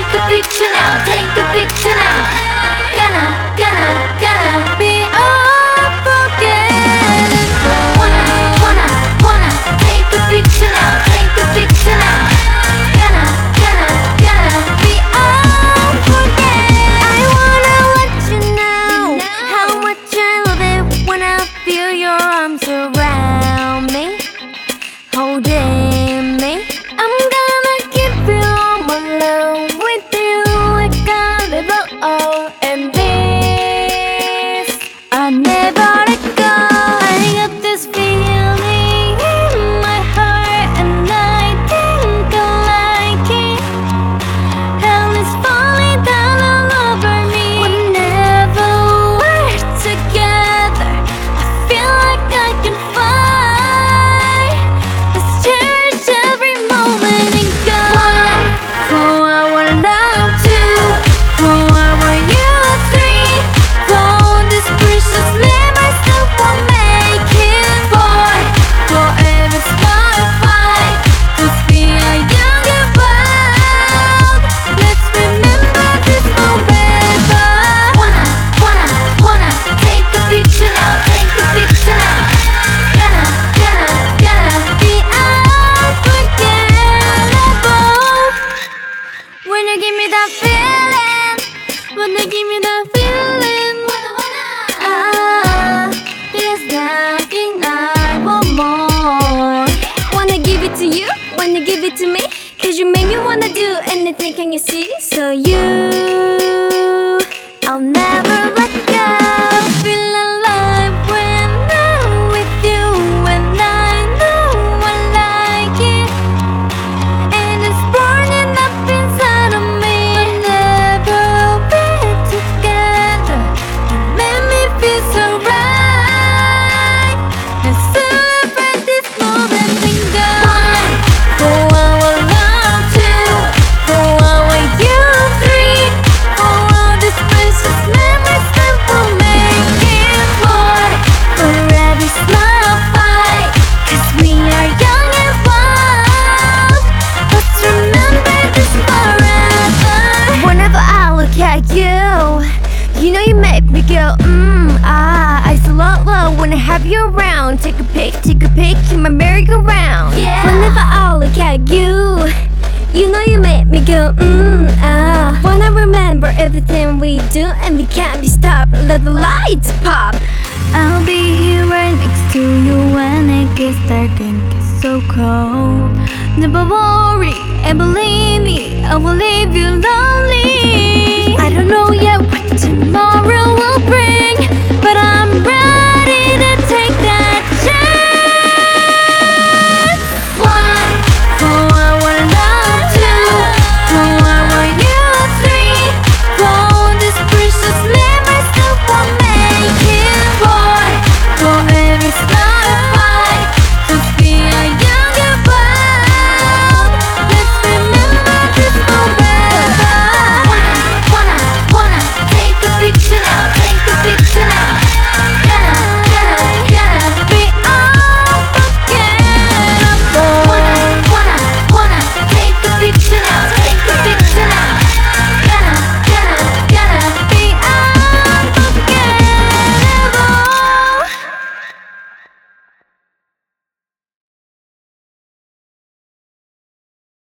take a picture now, take a picture now. Gonna be unforgettable. Wanna take a picture now, take a picture now. Gonna be unforgettable. I wanna let you know how much I love it when I feel your arms around me, holding me. I'm gonna give you all my love. With you I got it all, and this I never let go. I got this feeling in my heart, and I think I like it. Hell is falling down all over me. Whenever we're together, I feel like I can fly. Let's cherish every moment and go. For our love two, for our you three, for this precious memories that we'll make it for every smart fight. 'Cause we are young and wild. Let's remember this forever. Wanna take a picture now, take a picture now. Gonna be unforgettable. When you give me that feeling, when you give me that feeling, there's nothing I want more. Wanna give it to you, wanna give it to me, 'cause you make me wanna do anything, can you see? So I'll never let go. Feel alive when I'm with you, and I know I like it. And it's burning up inside of me. Whenever we're together, you make me feel so right. Let's celebrate this moment and go. For our love two, for our you three, for all these precious memories that we'll make it for every smile fight. 'Cause we are young and wild. Let's remember this forever. Whenever I look at you, you know you make me go I so love when I have you around. Take a pic in my merry-go-round. Yeah. Whenever I look at you, you know you make me go Wanna remember everything we do, and we can't be stopped. Let the lights pop. I'll be here right next to you when it gets dark and gets so cold. Never worry, and believe me, I will leave you lonely. I don't know yet